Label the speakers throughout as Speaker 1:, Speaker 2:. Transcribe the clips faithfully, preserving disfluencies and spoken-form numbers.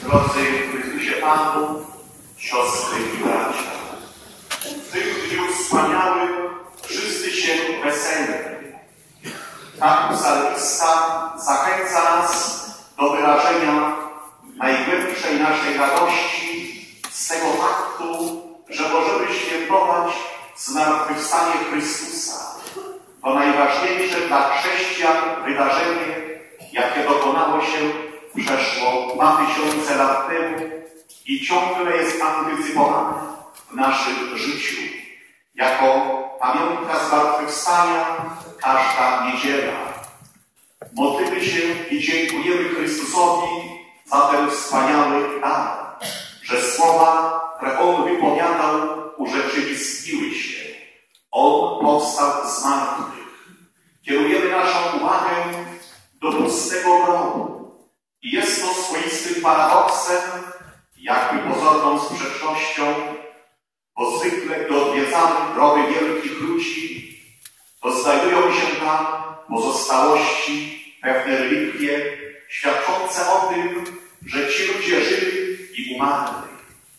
Speaker 1: Drodzy w Chrystusie Panu, siostry i bracia, w tym dniu wspaniałym wszyscy się weselmy. Tak psalmista zachęca nas do wyrażenia najgłębszej naszej radości z tego faktu, że możemy świętować zmartwychwstanie Chrystusa. To najważniejsze dla chrześcijan wydarzenie, jakie dokonało się przeszło dwa tysiące lat temu i ciągle jest antycypowane w naszym życiu. Jako pamiątka zmartwychwstania każda niedziela. Modlimy się i dziękujemy Chrystusowi za ten wspaniały dar, że słowa, które On wypowiadał, urzeczywistniły się. On powstał z martwych. Kierujemy naszą uwagę do pustego grobu. I jest to swoistym paradoksem, jakby pozorną sprzecznością, bo zwykle gdy odwiedzamy groby wielkich ludzi, to znajdują się tam pozostałości, pewne relikwie, świadczące o tym, że ci ludzie żyli i umarli.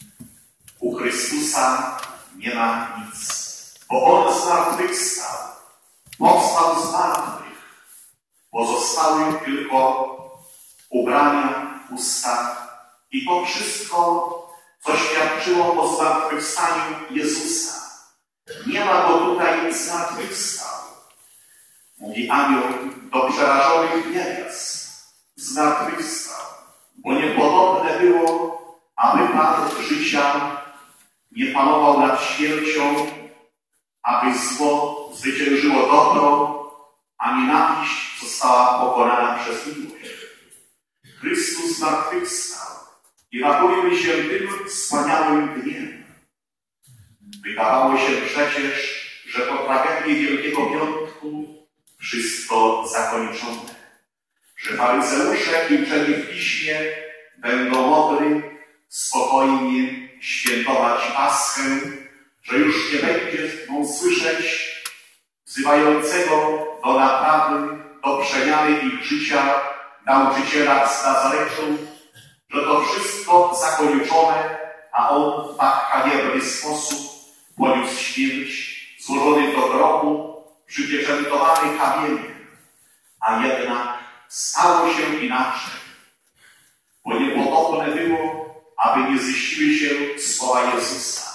Speaker 1: U Chrystusa nie ma nic, bo On zmartwychwstał, powstał z martwych. Pozostały tylko ubrania, usta i to wszystko, co świadczyło o zmartwychwstaniu Jezusa. Nie ma Go tutaj, zmartwychwstał. Mówi anioł do przerażonych niewiast. Zmartwychwstał, bo niepodobne było, aby Pan życia nie panował nad śmiercią, aby zło zwyciężyło dobro, a nienawiść została pokonana przez miłość. Chrystus zmartwychwstał i radujmy się tym wspaniałym dniem. Wydawało się przecież, że po tragedii Wielkiego Piątku wszystko zakończone, że faryzeusze i uczeni w Piśmie będą mogli spokojnie świętować Paschę, że już nie będzie mogą słyszeć wzywającego do naprawy, do przemiany ich życia nauczyciela z Nazaretu, że to wszystko zakończone, a on w tak haniebny sposób poniósł śmierć, złożony do grobu, przypieczętowany kamieniem. A jednak stało się inaczej, bo niepodobne było, aby nie ziściły się słowa Jezusa.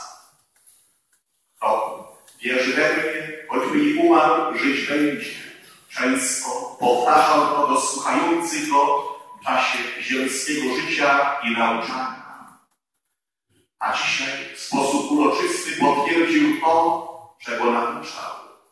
Speaker 1: Kto wierzy we mnie, choćby i umarł, żyć będzie. Często powtarzał to do słuchających go w czasie ziemskiego życia i nauczania. A dzisiaj w sposób uroczysty potwierdził to, czego nauczał.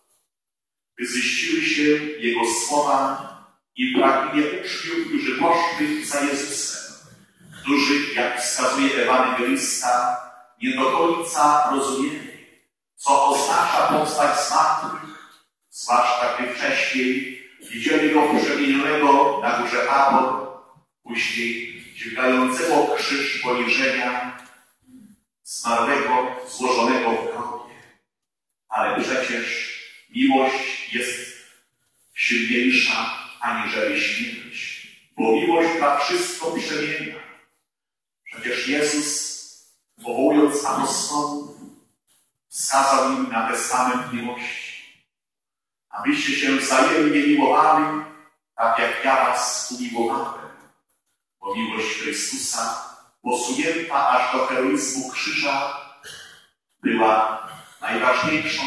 Speaker 1: By ziściły się Jego słowa i pragnienie uczniów, którzy poszli za Jezusem, którzy, jak wskazuje ewangelista, nie do końca rozumieli, co oznacza powstać z martwych, zwłaszcza gdy wcześniej widzieli Go przemienionego na górze Tabor, później dźwigającego krzyż poniżenia, zmarłego, złożonego w grobie. Ale przecież miłość jest silniejsza aniżeli śmierć, bo miłość na wszystko przemienia. Przecież Jezus, powołując apostołów, wskazał im na testament miłości, abyście się wzajemnie miłowali, tak jak ja was umiłowałem. Bo miłość Chrystusa, posunięta aż do heroizmu krzyża, była najważniejszą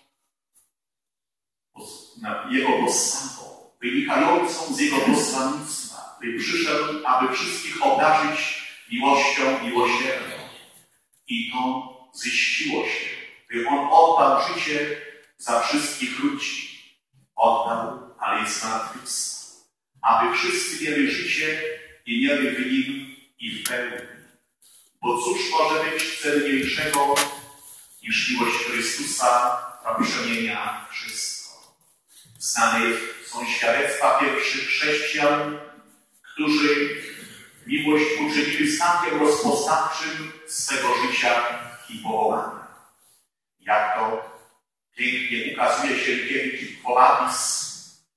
Speaker 1: Jego postawą, wynikającą z Jego posłannictwa, by przyszedł, aby wszystkich obdarzyć miłością miłosierną. I to ziściło się, by On oddał życie za wszystkich ludzi. Oddał, ale jest zmartwychwstał, aby wszyscy mieli życie i mieli w Nim i w pełni. Bo cóż może być cenniejszego niż miłość Chrystusa, która przemienia wszystko. Znane są świadectwa pierwszych chrześcijan, którzy miłość uczynili znakiem rozpoznawczym swego życia i powołania. Jak to pięknie ukazuje się kiedyś Kowadis,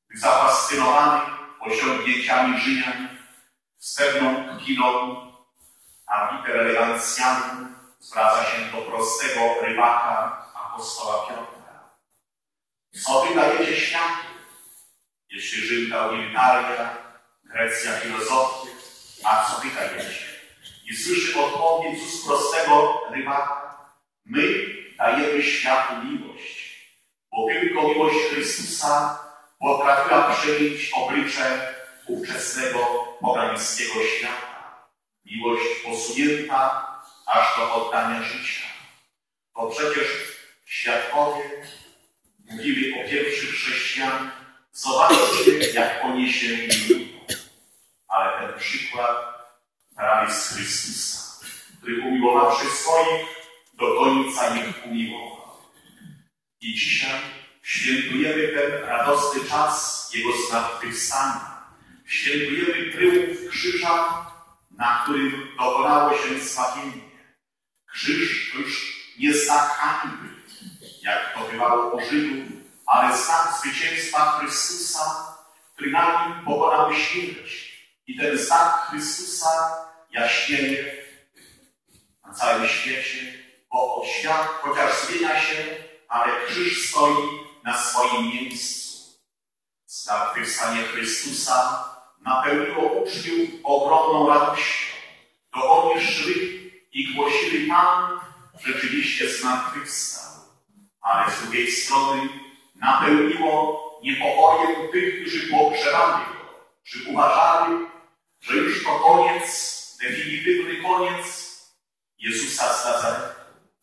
Speaker 1: zafascynowany osiągnięciami Rzymian, z pewną kpiną a Iter Elegancjanum zwraca się do prostego rybaka apostoła Piotra. Co wy dajecie światu? Jeśli Rzym dał militaria, Grecja filozofię, a co wy dajecie? I słyszy odpowiedź z ust prostego rybaka: my dajemy światu miłość, bo tylko miłość Chrystusa potrafiła przemienić oblicze ówczesnego pogańskiego świata. Miłość posunięta aż do oddania życia. Bo przecież świadkowie mówili o pierwszych chrześcijan: zobaczcie, jak oni się miłują. Ale ten przykład brali z Chrystusa, który umiłowawszy swoich, do końca ich umiłował. I dzisiaj świętujemy ten radosny czas Jego zmartwychwstania. Świętujemy tryumf krzyża, na którym dokonało się zbawienie. Krzyż to już nie znak hańby, jak to bywało u Żydów, ale znak zwycięstwa Chrystusa, który na nim pokonał śmierć. I ten znak Chrystusa jaśnieje na całym świecie, bo świat chociaż zmienia się, ale krzyż stoi na swoim miejscu. Zmartwychwstanie Chrystusa napełniło uczniów ogromną radością. To oni szli i głosili: Pan rzeczywiście zmartwychwstał. Ale z drugiej strony napełniło niepokojem tych, którzy pogrzebali Go, czy uważali, że już to koniec, definitywny koniec Jezusa z Nazaretu.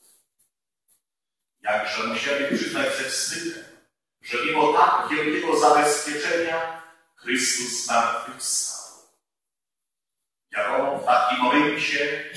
Speaker 1: Jakże musieli przyznać ze wstydem, że mimo tak wielkiego zabezpieczenia Chrystus zmartwychwstał. Wiadomo, w takim momencie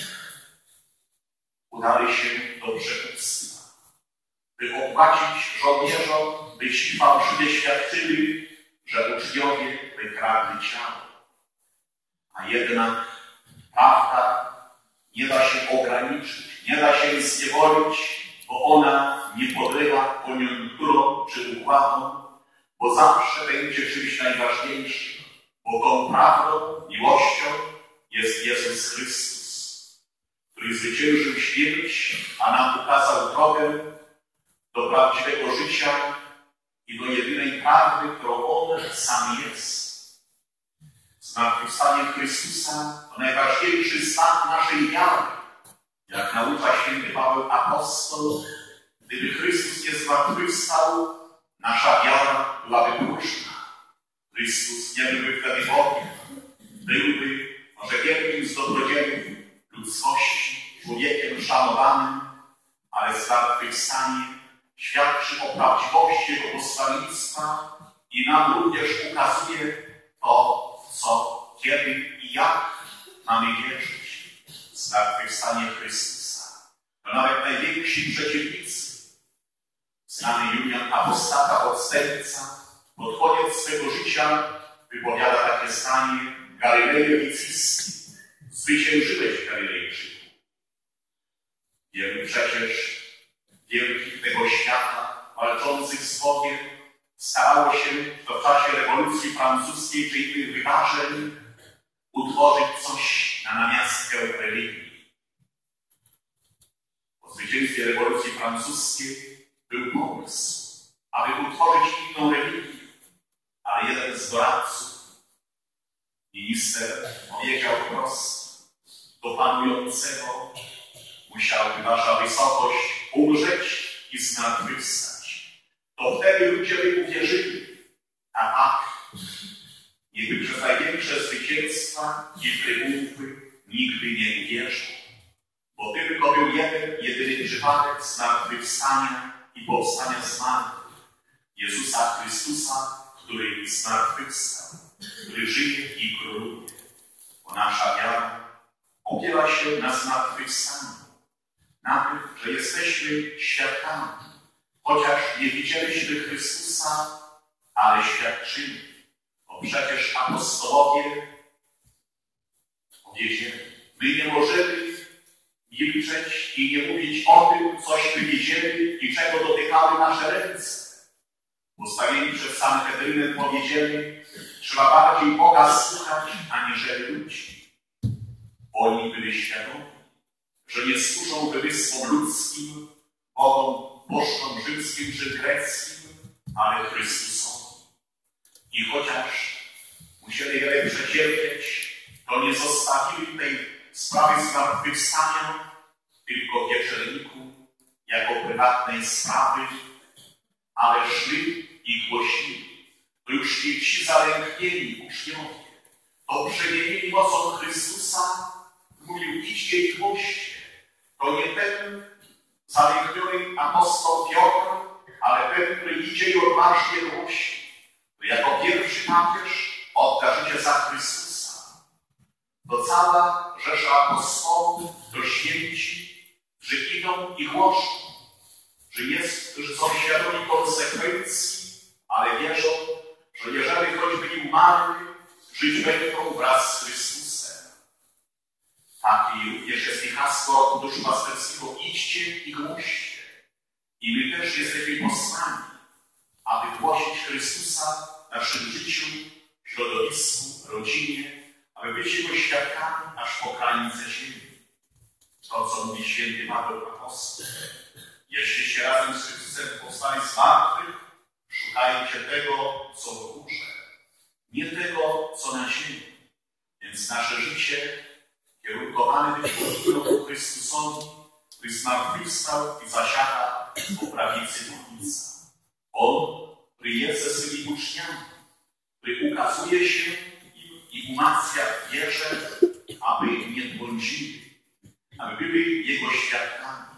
Speaker 1: udali się do przekupstwa, by opłacić żołnierzom, by ci fałszywie świadczyli, że uczniowie wykradli ciało. A jednak prawda nie da się ograniczyć, nie da się zniewolić, bo ona nie podlega koniunkturom czy układom, bo zawsze będzie czymś najważniejszym, bo tą prawdą, miłością jest Jezus Chrystus, który zwyciężył śmierć, a nam ukazał drogę do prawdziwego życia i do jedynej prawdy, którą On sam jest. Zmartwychwstanie Chrystusa to najważniejszy znak naszej wiary. Jak naucza święty Paweł apostoł, gdyby Chrystus nie zmartwychwstał, nasza wiara byłaby próżna. Chrystus nie byłby wtedy Bogiem. Byłby może wielkim z dobrodziejów ludzkości, człowiekiem szanowanym, ale zmartwychwstanie świadczy o prawdziwości Jego posłannictwa i nam również ukazuje to, w co, kiedy i jak mamy wierzyć. Zmartwychwstanie Chrystusa. To nawet najwięksi przeciwnicy. Znany Julian Apostata, odstępca, pod koniec swego życia wypowiada takie zdanie: Galileje Licyski, zwyciężyłeś Galilejczyku. Wielu przecież wielkich tego świata, walczących z Bogiem, starało się w czasie rewolucji francuskiej czy innych wydarzeń utworzyć coś na namiastkę religii. Po zwycięstwie rewolucji francuskiej był pomysł, aby utworzyć inną religię, ale jeden z doradców, minister, powiedział wprost: do panującego musiałaby wasza wysokość umrzeć i zmartwychwstać. To wtedy ludzie by uwierzyli, a tak niby przez największe zwycięstwa i tryumfy nigdy nie uwierzył, bo tylko był jeden, jedyny przypadek zmartwychwstania i powstania z martwych. Jezusa Chrystusa, który zmartwychwstał, który żyje i króluje. Bo nasza wiara opiera się na zmartwychwstaniu, na tym, że jesteśmy świadkami, chociaż nie widzieliśmy Chrystusa, ale świadczymy. Bo przecież apostołowie powiedzieli: my nie możemy milczeć i nie mówić o tym, cośmy widzieli i czego dotykały nasze ręce. Postawieni przed Sanhedrynem powiedzieli: trzeba bardziej Boga słuchać, aniżeli ludzi. Oni byli świadomi, że nie służą wymysłom ludzkim, bogom, bożkom rzymskim czy greckim, ale Chrystusowi. I chociaż musieli wiele przecierpieć, to nie zostawili tej sprawy zmartwychwstania tylko w wieczerniku, jako prywatnej sprawy, ale szli i głosili. To już nie ci zalęknieni uczniowie, to przemienili mocą Chrystusa, mówił: idźcie i głoście. To nie ten zalękniony apostoł Piotr, ale ten, który idzie i odważnie głosi. To jako pierwszy papież odda życie za Chrystusa. To cała rzesza apostołów, to święci, że idą i głoszą, że jest, którzy są świadomi konsekwencji, ale wierzą, że jeżeli choćby i umarli, żyć będą wraz z Chrystusem. Takie również jest i hasło duszpasterskiego: idźcie i głoście. I my też jesteśmy posłani, aby głosić Chrystusa w naszym życiu, w środowisku, rodzinie, aby być Jego świadkami aż po krańce ziemi. To, co mówi święty Paweł apostoł: jeśliście razem z Chrystusem powstali z martwych, szukajcie tego, co w górze, nie tego, co na ziemi. Więc nasze życie kierunkowane być powinno ku Chrystusowi, który zmartwychwstał i zasiada po prawicy Ojca. On, który jest ze swymi uczniami, który ukazuje się im i umacnia w wierze, aby nie błądzili, aby byli Jego świadkami,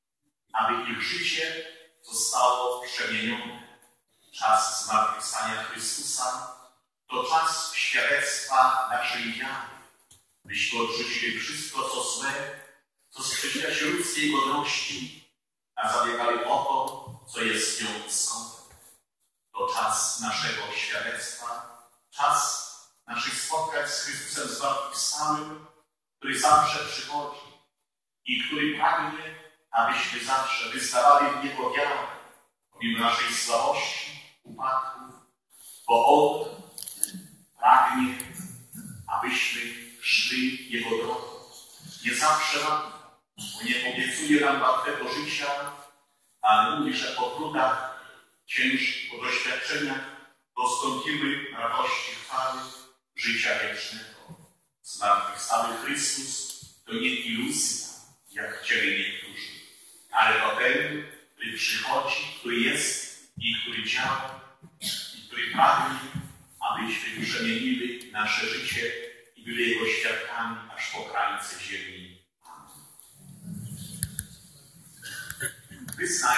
Speaker 1: aby ich życie zostało przemienione. Czas zmartwychwstania Chrystusa to czas świadectwa naszej wiary. Byśmy odrzucili wszystko, co złe, co sprzeciwia się ludzkiej godności, a zabiegali o to, co jest nią skąpem. To czas naszego świadectwa, czas naszych spotkań z Chrystusem zmartwychwstałym, który zawsze przychodzi i który pragnie, abyśmy zawsze wyznawali w Niego wiarę, pomimo naszej słabości, upadków, bo On pragnie, abyśmy szli Jego drogą. Nie zawsze łatwo, bo nie obiecuje nam łatwego życia, ale mówi, że po trudach, ciężkich, po doświadczeniach dostąpimy radości chwały życia wiecznego. Zmartwychwstały Chrystus to nie iluzja, jak chcieli niektórzy, ale to ten, który przychodzi, który jest i który działa i który pragnie, abyśmy przemienili nasze życie i byli Jego świadkami aż po krańce ziemi. Amen.